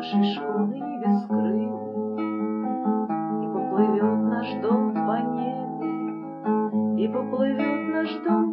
нашей школы небескрылой, и поплывет наш дом по небу, и поплывет наш дом